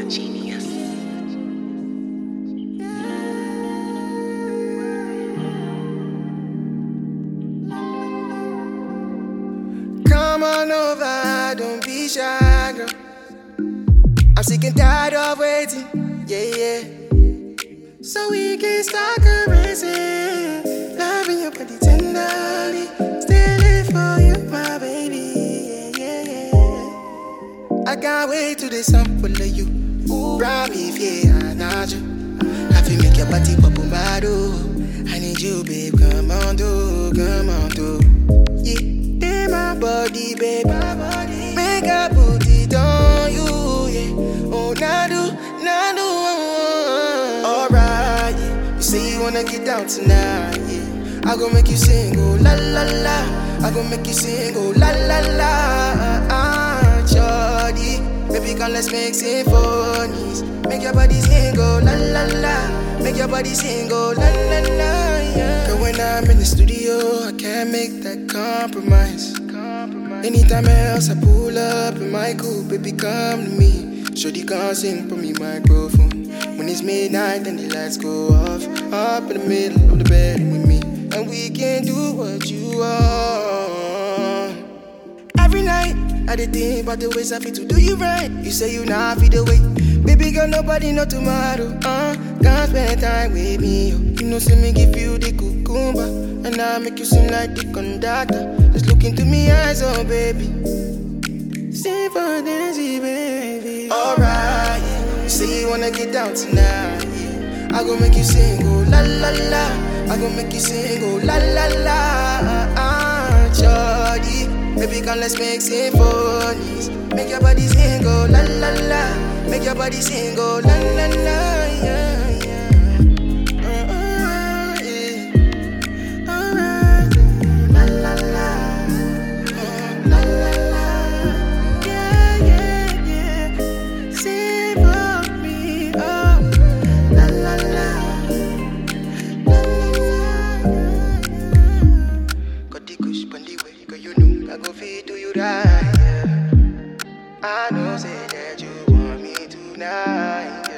genius. Come on over, don't be shy, girl. I'm sick and tired of waiting, yeah. So we can start caressing, loving your body tenderly, still for you, my baby, yeah. I can't wait till the sun full of you. Round me, yeah, I need you. Have you make your body bubble mad, I need you, babe, come on, do. Yeah, in my body, babe, make a put it on you, yeah. Oh, nadu. Alright, yeah. You say you wanna get down tonight, yeah. I gon' make you sing, oh la la la. I gon' make you sing, oh la la la. Shorty, baby, come let's make symphonies. Make your body sing, oh la la la. Make your body sing, oh la la la, yeah. Girl, when I'm in the studio, I can't make that compromise. Anytime else I pull up in my coupe, baby, come to me. Shorty can't sing for me microphone. When it's midnight and the lights go off, up in the middle of the bed with me, and we can do what you want. Every night I did think about the ways I feel to do you right. You say you not feel the way, baby girl, nobody know tomorrow. Can't spend time with me, yo. You know, see me give you the cucumber, and I make you sing like the conductor. Just look into me eyes, oh baby. Sing for Daisy, baby. Alright, yeah. You say you wanna get down tonight, yeah. I gon' make you sing, oh la la la. I gon' make you sing, oh la la la. Shorty, baby, come let's make symphonies. Make your body sing, oh la la la. Make your body sing, oh la la la, yeah. I go feed to you right, yeah. I know say that you want me tonight.